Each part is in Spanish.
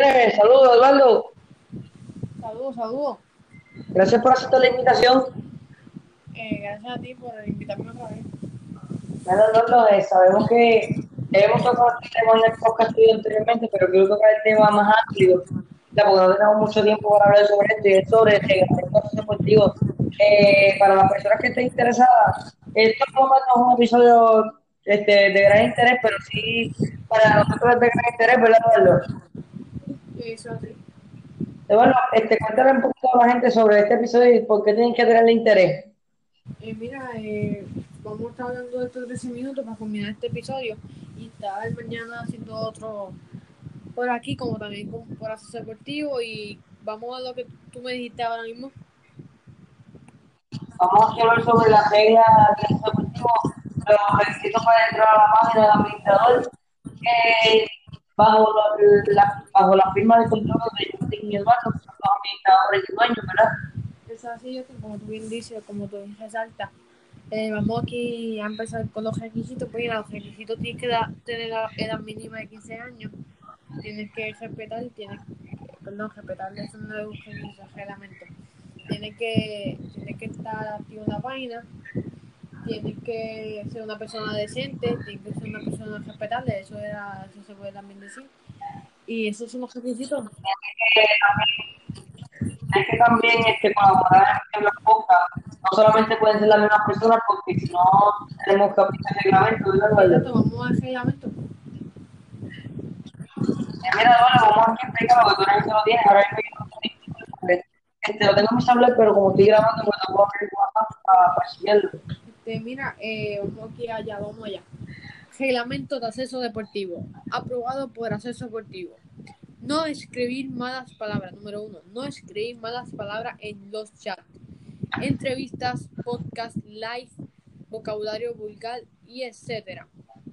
Saludos, Eduardo. Saludos, saludos. Gracias por aceptar la invitación. Gracias a ti por invitarme otra vez. Bueno, Eduardo, sabemos que hemos tocado este tema en el podcast anteriormente, pero quiero tocar el tema más amplio, ya, porque no tenemos mucho tiempo para hablar sobre esto, y es sobre el reglamento deportivo. Para las personas que estén interesadas, esto no es un episodio de gran interés, pero sí para nosotros es de gran interés, ¿verdad, Eduardo? Eso así. Eduardo, cuéntale un poquito a la gente sobre este episodio y por qué tienen que tenerle interés. Mira, vamos a estar hablando de estos 13 minutos para culminar este episodio y estar mañana haciendo otro por aquí, como también por acceso deportivo. Y vamos a lo que tú me dijiste ahora mismo. Vamos a hablar sobre las reglas del deportivo, los requisitos para entrar a la página del administrador, eh, bajo la firma de contrato de Justin y Eduardo, que son los administradores y dueños, ¿verdad? Es así, como tú bien dices, como tú resaltas. Vamos aquí a empezar con los requisitos. Pues mira, los requisitos tienes que tener la edad mínima de 15 años. Tienes que respetar eso no es un reglamento. Tienes que estar activo en la página, tienes que ser una persona decente, tienes que ser una persona respetable, eso se puede también decir. Y esos son los requisitos. Hay que también colaborar en los podcasts. No solamente pueden ser las mismas personas, porque si no tenemos que aplicar el reglamento, ¿verdad, Eduardo? Exacto, vamos al reglamento. Mira, Eduardo, vamos a explicar lo que tú eres que lo tienes, ahora mismo yo no estoy porque lo tengo en mi celular, pero como estoy grabando, pues no puedo abrir WhatsApp para seguirlo. Mira, vamos allá. Reglamento de acceso deportivo. Aprobado por acceso deportivo. No escribir malas palabras. Número 1. No escribir malas palabras en los chats. Entrevistas, podcast, live, vocabulario vulgar y etcétera.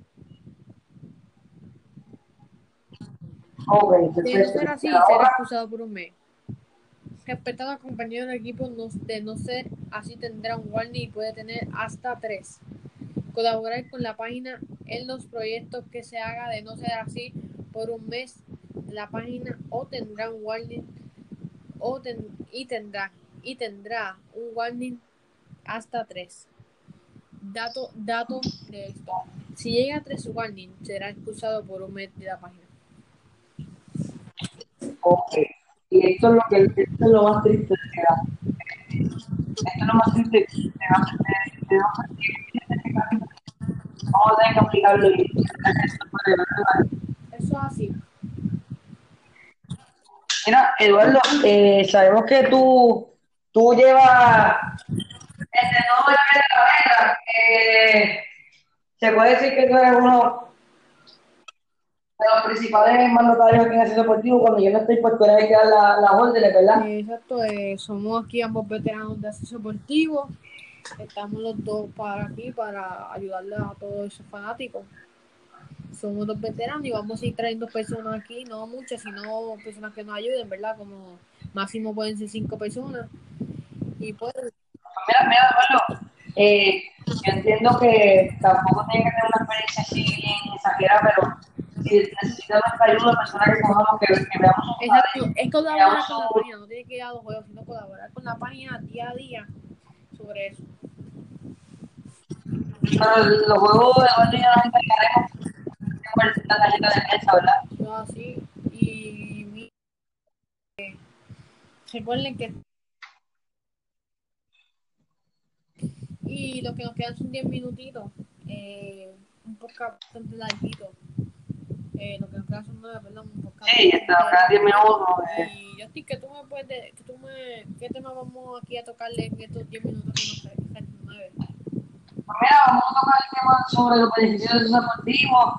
Ok, De no perfecto. ser Y así, será ahora, expulsado por un mes. Respetar a compañeros de equipo, de no ser así tendrá un warning y puede tener hasta 3. Colaborar con la página en los proyectos que se haga, de no ser así por un mes la página o tendrá un warning y tendrá un warning hasta 3. Dato de esto. Si llega a 3 warning, será expulsado por un mes de la página. ok. Y esto es lo más triste de la, esto es lo más triste de no ser vamos a tener que aplicarlo y Eso es así. mira, Eduardo, sabemos que tú llevas todo el área de la carrera. Se puede decir que tú eres uno de los principales mandatarios aquí en el deportivo. Cuando yo no estoy, pues tú eres el que da las órdenes, ¿verdad? Exacto, somos aquí ambos veteranos de acceso deportivo. Estamos los dos para ayudarle a todos esos fanáticos. Somos dos veteranos y vamos a ir trayendo personas aquí, no muchas, sino personas que nos ayuden, ¿verdad? Como máximo pueden ser 5 personas. Y pues, Mira, Eduardo, yo entiendo que tampoco tiene que tener una experiencia así bien exagerada, pero si necesitas nuestra ayuda, personas que cojamos, que veamos su exacto, es colaborar veamos con la página, no tiene que ir a los juegos, sino colaborar con la página día a día sobre eso. pero los juegos de Eduardo ya nos encargaremos de la tarjeta de prensa, ¿verdad? Todo así. Y recuerden que y lo que nos quedan son 10 minutitos. Un podcast bastante larguito. Lo que nos quedan son 9, perdón, un podcast Sí, cada 10 minutos. Y Justin, que tú me puedes ¿qué tema vamos aquí a tocarle en estos 10 minutos que nos quedan 9? Pues mira, vamos a tocar el tema sobre los beneficios de los deportivos,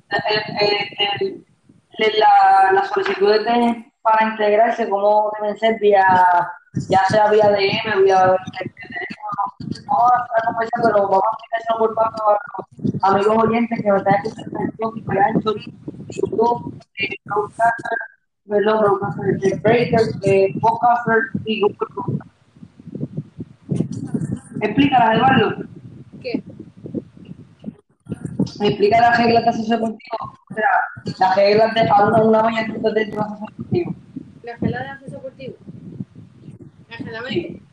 las solicitudes para integrarse, cómo deben ser ya sea vía DM, vía teléfono. Vamos a conversar, pero vamos a empezar por paso a los amigos oyentes que me están escuchando en Spotify, Anchor, YouTube, Broadcaster, perdón, Broadcaster, Breaker, Podcaster y Google Podcast. Explícalas, Eduardo. ¿Qué? Me explica las reglas de acceso deportivo. O sea, las reglas de a una mañana de acceso deportivo. bajar la de acceso deportivo. El reglamento. Sí.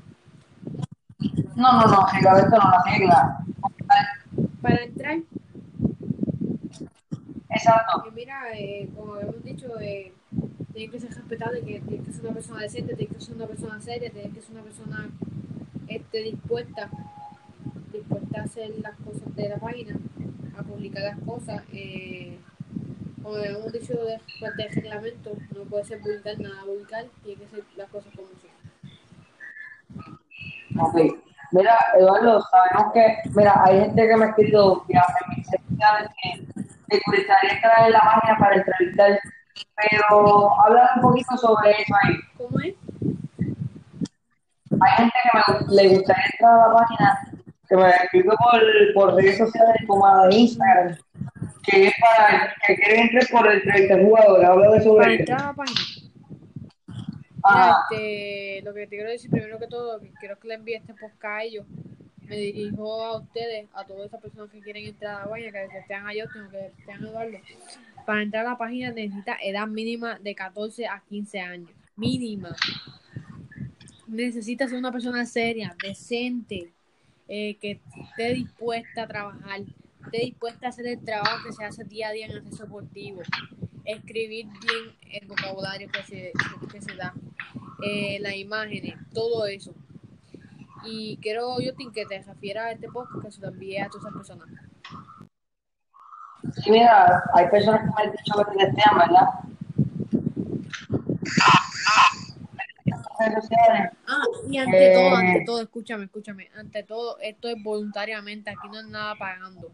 No, reglamento no, la regla. Para entrar, Exacto. mira, como habíamos dicho, tiene que ser respetable, que tiene que ser una persona decente, tiene que ser una persona seria, tiene que ser una persona dispuesta a hacer las cosas de la página, a publicar las cosas. Como habíamos dicho del reglamento, no puede ser vulgar, nada vulgar, tiene que ser las cosas como son. Ok. Mira, Eduardo, sabemos que, mira, hay gente que me ha escrito ya en mis redes sociales que le gustaría estar en la página para entrevistar, pero habla un poquito sobre eso ahí. ¿Cómo es? Hay gente que le gustaría entrar a la página, que me escribió por redes sociales como a la de Instagram, que es para que quieren entrar por entrevistar jugadores, habla de Para sobre entrar eso. a la página. Mira, Ah, lo que te quiero decir primero que todo, que quiero que le envíe este podcast a ellos. Me dirijo a ustedes, a todas esas personas que quieren entrar a la página, que sean a Justin o que sean a Eduardo. Para entrar a la página necesita edad mínima de 14 a 15 años. Mínima. Necesita ser una persona seria, decente, que esté dispuesta a trabajar, esté dispuesta a hacer el trabajo que se hace día a día en acceso deportivo, escribir bien el vocabulario que se da, las imágenes, todo eso. Y quiero, Justin, que te refieras a este podcast, que se lo envíe a todas esas personas. sí, mira, hay personas que me han dicho que te desean, ¿verdad? Redes sociales. Y ante Eh, todo, escúchame, ante todo, esto es voluntariamente, aquí no es nada pagando.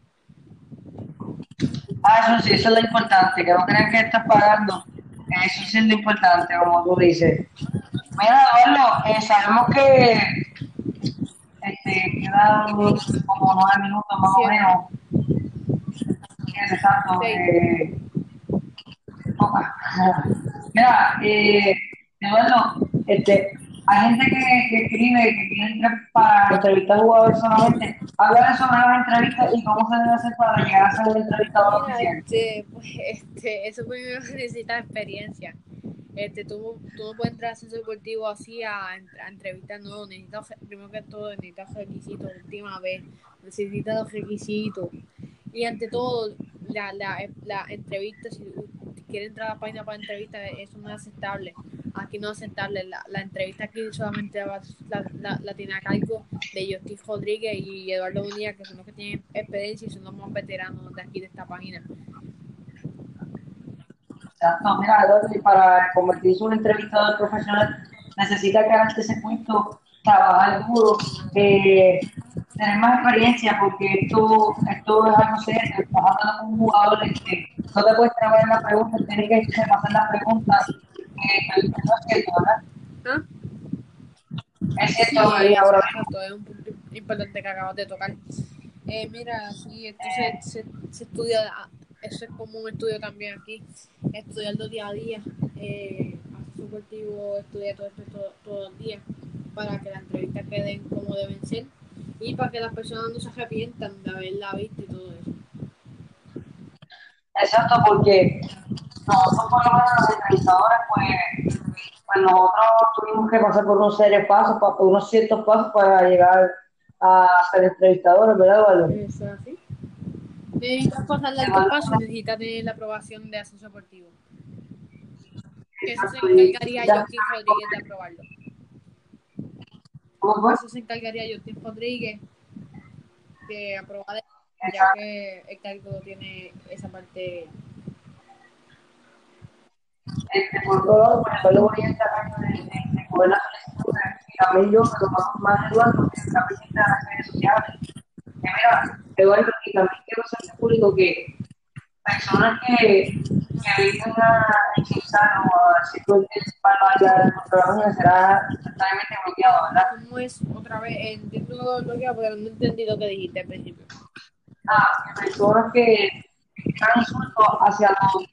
eso sí, eso es lo importante, que no crean que estás pagando. Eso sí es lo importante, como tú dices. Mira, Eduardo, sabemos que quedan como 9 minutos más o 7, menos. Exacto. 6. Mira, Eduardo, hay gente que escribe que quiere entrar para entrevistar jugadores solamente. Habla sobre las entrevistas y cómo se debe hacer para llegar a ser un entrevistador Mira, oficial. pues, eso primero necesita experiencia. Tú no puedes entrar a centro deportivo así a entrevistas, no, necesitas, primero que todo, necesitas requisitos, última vez, necesitas los requisitos. Y ante todo, la entrevista, si quiere entrar a la página para entrevista, eso no es aceptable. Aquí no es aceptable. La entrevista aquí solamente la tiene a cargo de Justin Rodríguez y Eduardo Bonilla, que son los que tienen experiencia y son los más veteranos de aquí de esta página. Exacto, mira, Eduardo, y para convertirse en un entrevistador profesional necesita quedarse ese puesto, trabajar duro, tener más experiencia, porque esto es algo serio. Estás hablando con un jugador no te puedes trabar en la pregunta, tienes que hacer las preguntas. No es cierto, ¿verdad? ¿Ah? Es cierto lo Sí, que dije ahora mismo. exacto, es un punto importante que acabas de tocar. Mira, sí, esto se estudia, eso es como un estudio también aquí, estudiarlo día a día, hacer deportivo, estudiar todo esto todos los días, para que las entrevistas queden como deben ser y para que las personas no se arrepientan de haberla visto y todo eso. Exacto, porque nosotros por lo menos los entrevistadores, pues nosotros tuvimos que pasar por unos serios pasos, por unos ciertos pasos para llegar a ser entrevistadores, ¿verdad, Eduardo? Eso es así. Necesitas pasar de estos Eduardo, pasos y necesitas tener la aprobación de acceso deportivo. Que eso se exacto, y encargaría Justin Rodríguez de aprobarlo. ¿cómo fue? Eso se encargaría Justin Rodríguez de aprobar, ya Exacto, que el cargo tiene esa parte. por otro lado, pues Eduardo Bonilla está a cargo de coger las solicitudes, y también yo, pero más Eduardo, que también está en las redes sociales. Que mira, Eduardo, y también quiero hacer público que personas que vengan a insultar o a decir cualquier barbaridad contra la página será totalmente bloqueado, ¿verdad? ¿Cómo es otra vez? Entiendo lo que pero no entendí lo que dijiste al principio. Personas que hagan insultos hacia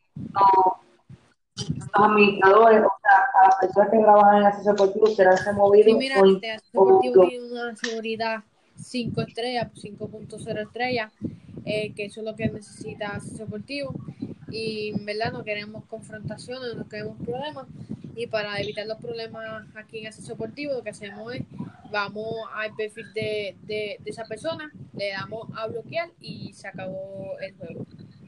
los administradores, o sea, a las personas que trabajan en el acceso deportivo serán Sí, removidos mira, este acceso o deportivo tiene una seguridad 5 estrellas, 5.0 estrellas, que eso es lo que necesita acceso deportivo. Y en verdad no queremos confrontaciones, no queremos problemas. Y para evitar los problemas aquí en acceso deportivo, lo que hacemos es, vamos al perfil de esa persona, le damos a bloquear y se acabó el juego.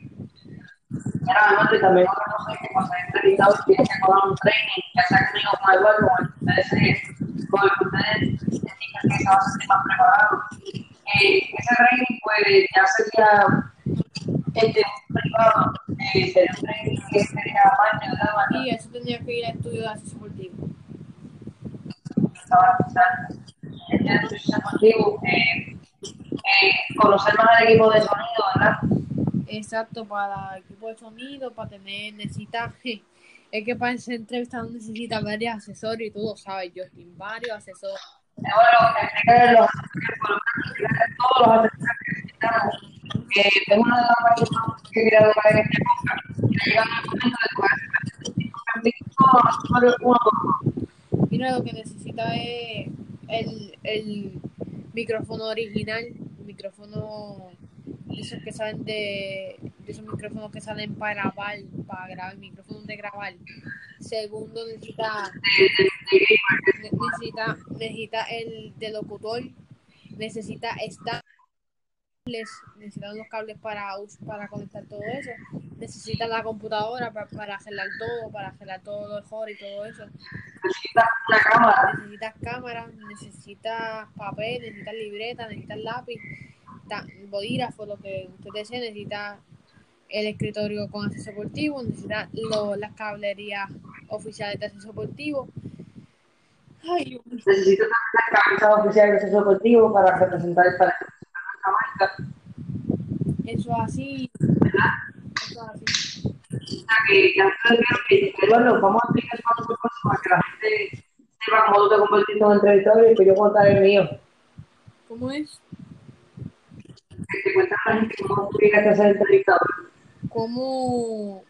Mira, y también otra cosa es que cuando hay entrevistados tienen que tomar un training, ya sea conmigo con Eduardo, con el que ustedes indican que se va a sentir más preparado. Ese training pues ya sería un privado, sería un training que sería aparte de la banda. Y eso tendría que ir a estudio de acceso deportivo. Estaba escuchando estudio deportivo, conocer más el equipo de sonido, ¿verdad? Exacto, para equipo de sonido, para tener, necesita, es que para ser entrevistado necesita varios asesores y tú lo sabes, Justin, varios asesores. Bueno, explicar los asesores, todos los asesores que necesitamos. Es una de las partes que quería tocar en este podcast. Ya llegando el momento de tocar uno por uno. Mira, lo que necesita es el micrófono original, micrófono de esos que salen de esos micrófonos que salen para grabar, micrófonos de grabar. Segundo, necesita el de locutor, necesita necesitan los cables para conectar todo eso, necesita la computadora para arreglar todo lo mejor y todo eso. Necesitas una cámara. Necesitas cámara, necesitas papel, necesitas libreta, necesitas lápiz, bolígrafo, lo que usted desee, necesita el escritorio con acceso deportivo, necesita las cablerías oficiales de acceso deportivo. Ay, Necesitas una camisa oficial de acceso deportivo para representar nuestra marca. eso así, ¿Verdad? eso así. O sea, que antes de que bueno, vamos a explicar paso por paso para que la gente sepa cómo tú te convertiste en un entrevistador y que yo contaré el mío. ¿Cómo es? Que te cuenta la gente cómo tú llegaste a ser entrevistador. ¿Cómo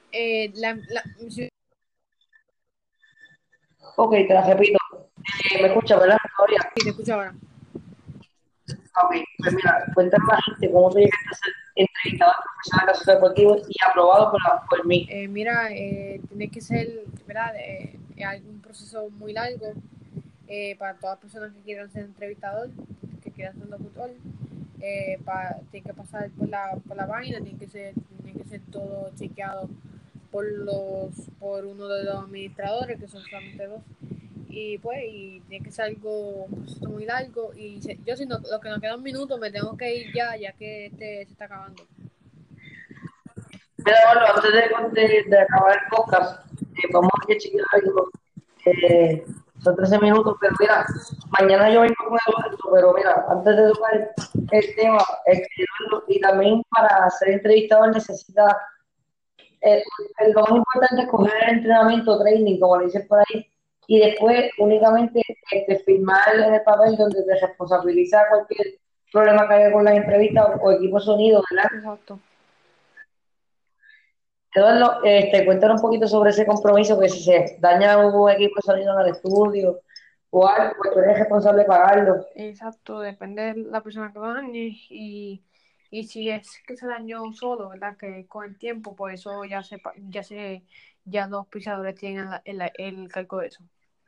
Ok, te la repito. ¿Me escuchas, verdad? Todavía. sí, te escucho ahora. Ok, pues mira, cuéntame a la gente cómo tú llegaste a ser entrevistador profesional de asuntos deportivos y aprobado por mí. Mira, tiene que ser, ¿verdad? Algún proceso muy largo para todas las personas que quieran ser entrevistador, que quieran ser locutor. Tiene que pasar por la página, tiene que ser todo chequeado por uno de los administradores, que son solamente dos. Y pues, tiene que ser un proceso muy largo. Y yo, si no, lo que nos queda un minuto, me tengo que ir ya que este se está acabando. Mira, bueno, antes de acabar el podcast, vamos a chequear algo. Son 13 minutos, pero mira, mañana yo vengo con Eduardo, pero mira, antes de tocar el tema, Eduardo, y también para ser entrevistador necesita, eh, lo más importante es coger el entrenamiento, training, como le dicen por ahí, y después únicamente firmar en el papel donde te responsabiliza cualquier problema que haya con las entrevistas o equipo de sonido, ¿verdad? Exacto. Eduardo, cuéntanos un poquito sobre ese compromiso, que si se daña un equipo de sonido en el estudio o algo, pues tú eres responsable de pagarlo. Exacto, depende de la persona que lo dañe y si es que se dañó solo, ¿verdad? Que con el tiempo, pues eso ya los pisadores tienen el calco de eso.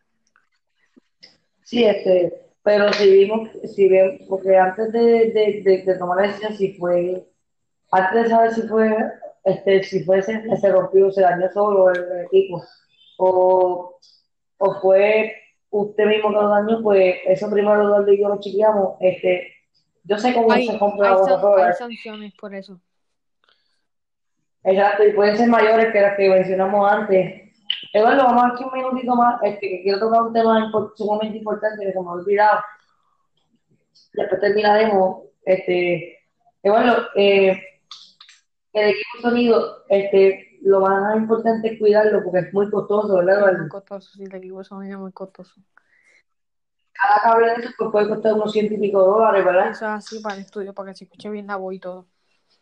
Sí, pero si vemos, porque antes de tomar la decisión, antes de saber si se rompió, se dañó solo el equipo, o, o fue usted mismo que lo dañó, pues eso primero Eduardo y yo lo chequeamos, yo sé cómo se compra Hay, una hay Coca-Cola. sanciones por eso. Exacto, y pueden ser mayores que las que mencionamos antes. Eduardo, vamos a aquí un minutito más, que quiero tocar un tema sumamente importante que se me ha olvidado. Después terminaremos. Eduardo, el equipo de sonido, lo más importante es cuidarlo porque es muy costoso, ¿verdad, Sí, es muy Eduardo? costoso, si el equipo es muy costoso. Cada cable de eso pues, puede costar unos ciento y pico dólares, ¿verdad? Eso es así para el estudio, para que se escuche bien la voz y todo.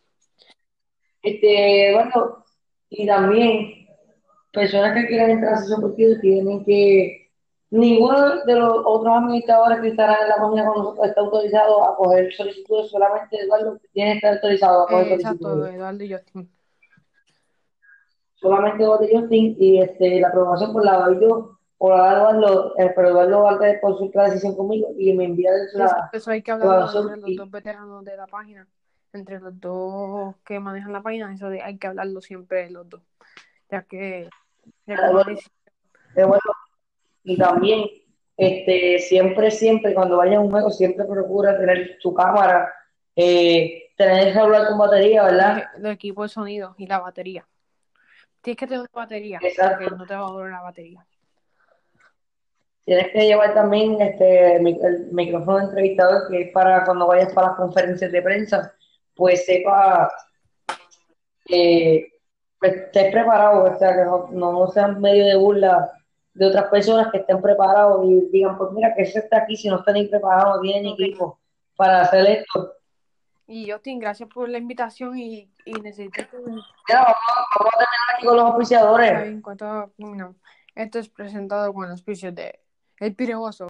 Eduardo, y también personas que quieran entrar a sesión contigo tienen que, ninguno de los otros administradores que estarán en la página con nosotros está autorizado a coger solicitudes, solamente Eduardo tiene que estar autorizado a coger Exacto, solicitudes. Eduardo y Justin. solamente batería Austin y la programación por la doy yo o la da Eduardo, pero Eduardo va a consultar la decisión conmigo y me envía Eso hay que la hablarlo evaluación entre los y dos veteranos de la página, entre los dos que manejan la página, hay que hablarlo siempre los dos, ya que, ya que una Eduardo, decisión. Eduardo, y también siempre cuando vaya a un juego siempre procura tener su cámara, tener el celular con batería, ¿verdad? El equipo de sonido y la batería. Tienes que tener una batería, porque Exacto. no te va a durar la batería. Tienes que llevar también el micrófono de entrevistador, que es para cuando vayas para las conferencias de prensa, pues sepa, pues, estés preparado, o sea, que no sean medio de burla de otras personas que estén preparados y digan, pues mira, que ese está aquí, si no está ni preparado, no tiene ni Ok. equipo para hacer esto. Y Justin, gracias por la invitación y necesito que Mira, vamos a terminar aquí con los está auspiciadores. bien, cuánto terminamos. Esto es presentado con los auspicios de El Piregoso.